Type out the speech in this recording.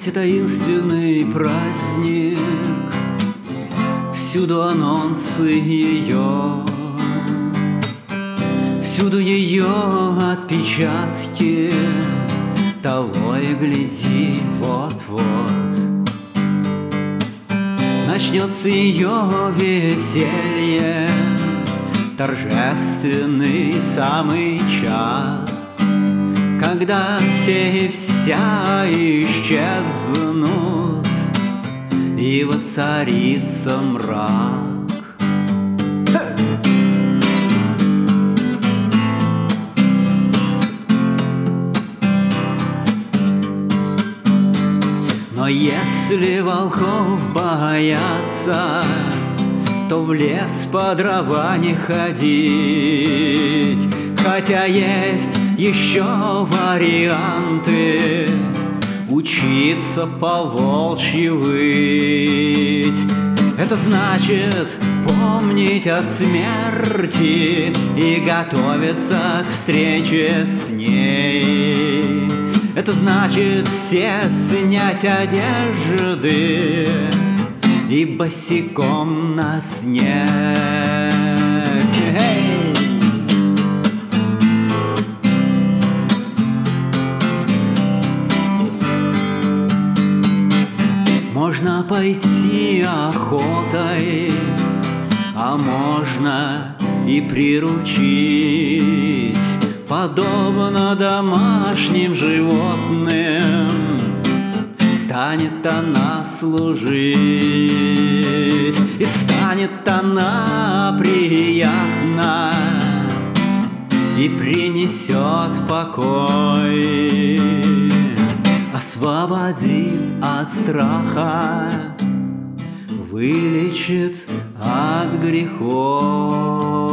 Эти таинственный праздник, всюду анонсы ее, всюду ее отпечатки, того и гляди, вот-вот начнется ее веселье, торжественный самый час, когда все и вся исчезнут, и воцарится мрак. Но если волков бояться, то в лес по дрова не ходить. Хотя есть еще варианты учиться по-волчьи выть. Это значит помнить о смерти и готовиться к встрече с ней. Это значит все снять одежды и босиком на снег. Можно пойти охотой, а можно и приручить, подобно домашним животным станет она служить, и станет она приятна, и принесет покой, освободит от страха, вылечит от грехов.